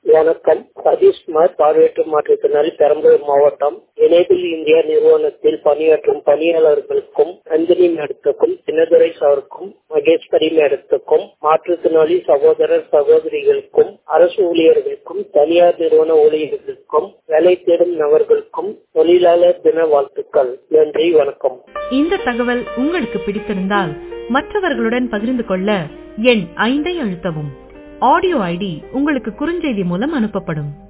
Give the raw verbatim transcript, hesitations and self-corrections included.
வணக்கம். சதீஷ்குமார், பார்வையற்ற மாற்றுத்திறனாளி, பெரம்பலூர் மாவட்டம். எனேபிள் இந்தியா நிறுவனத்தில் பணியாற்றும் பணியாளர்களுக்கும், நந்தினி மேடத்துக்கும், சின்னதுரை சாருக்கும், மகேஸ்வரி மேடத்துக்கும், மாற்றுத்திறனாளி சகோதரர் சகோதரிகளுக்கும், அரசு ஊழியர்களுக்கும், தனியார் நிறுவன ஊழியர்களுக்கும், வேலை தேடும் நபர்களுக்கும் தொழிலாளர் தின வாழ்த்துக்கள். நன்றி, வணக்கம். இந்த தகவல் உங்களுக்கு பிடித்திருந்தால் மற்றவர்களுடன் பகிர்ந்து கொள்ள எண் ஐந்தை அழுத்தவும். ஆடியோ ஐடி உங்களுக்கு குறுஞ்செய்தி மூலம் அனுப்பப்படும்.